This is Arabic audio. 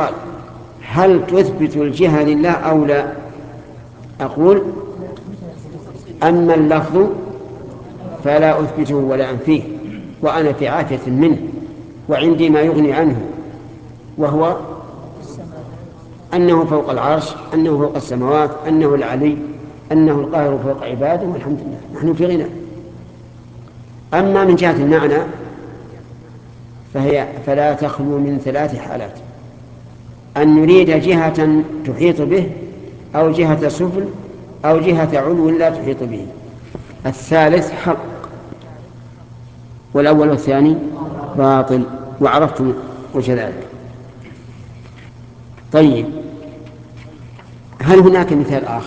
السؤال هل تثبت الجهة لله أو لا؟ أقول أما اللفظ فلا أثبته ولا أنفيه، وأنا في عافية منه، وعندي ما يغني عنه، وهو أنه فوق العرش، أنه فوق السماوات، أنه العلي، أنه القاهر فوق عباده، والحمد لله نحن في غنى. أما من جهة المعنى فلا تخلو من 3 حالات: أن نريد جهة تحيط به، أو جهة سفل، أو جهة علو لا تحيط به. الثالث حق، والأول والثاني باطل، وعرفتم وجه ذلك. طيب، هل هناك مثال آخر؟